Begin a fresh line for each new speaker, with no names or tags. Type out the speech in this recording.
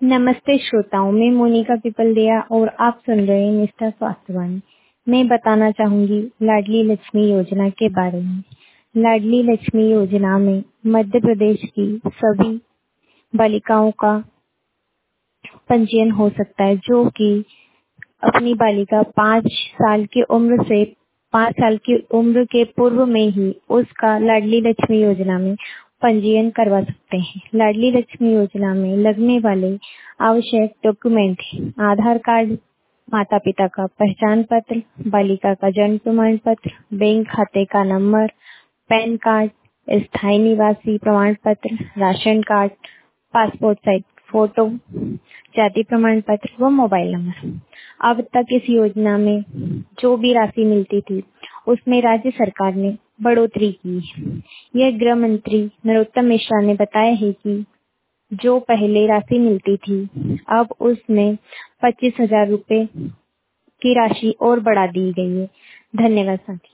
नमस्ते श्रोताओं, मैं मोनिका पिपलदिया और आप सुन रहे हैं निष्ठा स्वास्थ्यवाणी। मैं बताना चाहूंगी लाडली लक्ष्मी योजना के बारे में। लाडली लक्ष्मी योजना में मध्य प्रदेश की सभी बालिकाओं का पंजीयन हो सकता है जो कि अपनी बालिका 5 साल की उम्र से 5 साल की उम्र के पूर्व में ही उसका लाडली लक्ष्मी योजना में पंजीयन करवा सकते हैं। लाडली लक्ष्मी योजना में लगने वाले आवश्यक डॉक्यूमेंट आधार कार्ड, माता पिता का पहचान पत्र, बालिका का जन्म प्रमाण पत्र, बैंक खाते का नंबर, पैन कार्ड, स्थायी निवासी प्रमाण पत्र, ration card, passport size photo, जाति प्रमाण पत्र व मोबाइल नंबर। अब तक इस योजना में जो भी राशि मिलती थी उसमें राज्य सरकार ने बढ़ोतरी की है। यह गृह मंत्री नरोत्तम मिश्रा ने बताया है कि जो पहले राशि मिलती थी अब उसमें 25,000 रुपए की राशि और बढ़ा दी गई है। धन्यवाद साथी।